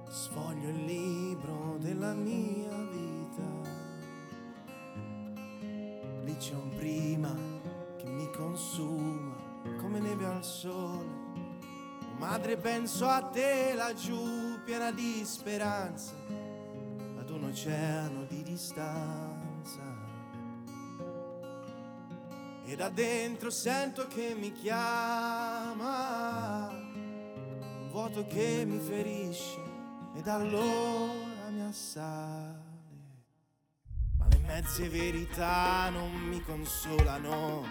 Sfoglio il libro della mia vita, lì c'è un prima che mi consuma come neve al sole. Oh madre, penso a te laggiù piena di speranza, ad un oceano di distanza, e da dentro sento che mi chiama, un vuoto che mi ferisce ed allora mi assale. Ma le mezze verità non mi consolano,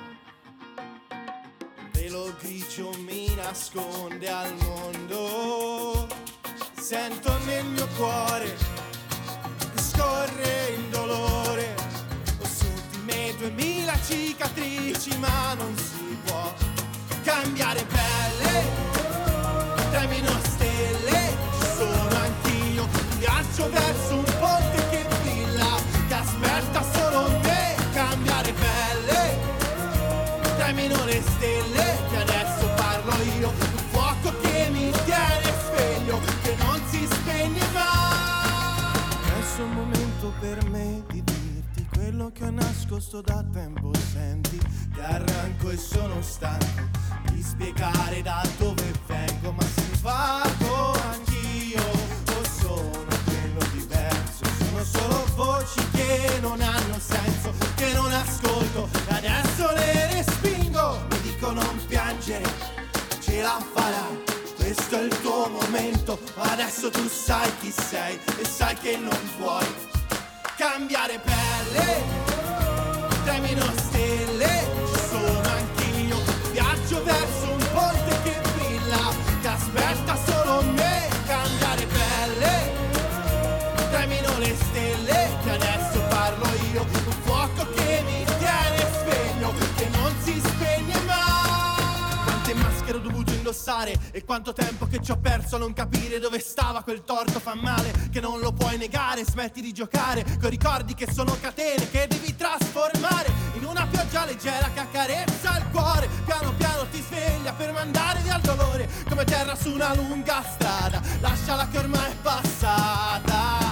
un velo grigio mi nasconde al mondo. Sento nel mio cuore che scorre il dolore, ho su di me 2000 cicatrici, ma non si può cambiare pelle. Tremino stelle, sono anch'io, viaggio verso un ponte che brilla, che aspetta solo me, cambiare pelle. Tremino le stelle, che adesso parlo io, un fuoco che mi tiene sveglio, che non si spegne mai. Adesso è un momento per me di dirti quello che ho nascosto da tempo, senti che arranco e sono stanco di spiegare da dove vengo, ma se vago anch'io o sono quello diverso, sono solo voci che non hanno senso, che non ascolto e adesso le respingo. Mi dico non piangere, ce la farai, questo è il tuo momento, adesso tu sai chi sei e sai che non puoi cambiare pelle. Tremino stelle, ci sono anch'io, viaggio verso un ponte che brilla, che aspetta solo me, cambiare pelle. Tremino le stelle, che adesso parlo io, un fuoco che mi tiene sveglio, che non si spegne mai. Quante maschere ho dovuto indossare e quanto tempo che ci ho perso a non capire dove stava quel torto, fa male, che non lo puoi negare, smetti di giocare con ricordi che sono catene che devi trasformare in una pioggia leggera che accarezza il cuore, piano piano ti sveglia per mandare via il dolore, come terra su una lunga strada, lasciala che ormai è passata.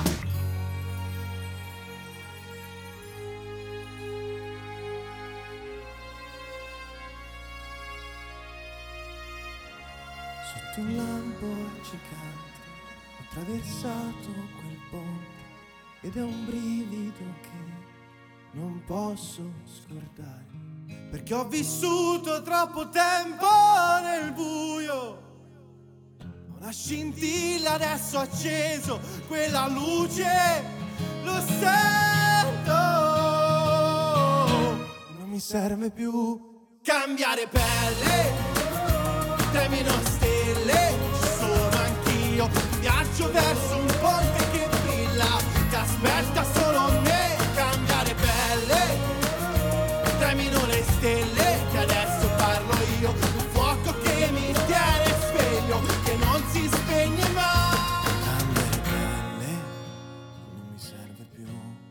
Sotto un lampo accecante ho attraversato quel ponte ed è un brivido che non posso scordare, perché ho vissuto troppo tempo nel buio. Una scintilla adesso acceso, quella luce lo sento, non mi serve più cambiare pelle. Tremino stelle, ci sono anch'io, viaggio verso un ponte che brilla, che aspetta solo me, cambiare pelle. Tremino le stelle, che adesso parlo io, un fuoco che mi tiene sveglio, che non si spegne mai. Cambiare pelle, non mi serve più.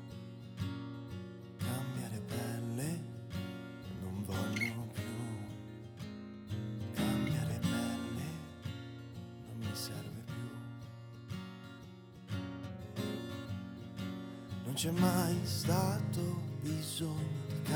Cambiare pelle, non voglio più. Cambiare pelle, non mi serve più. Non c'è mai stato bisogno di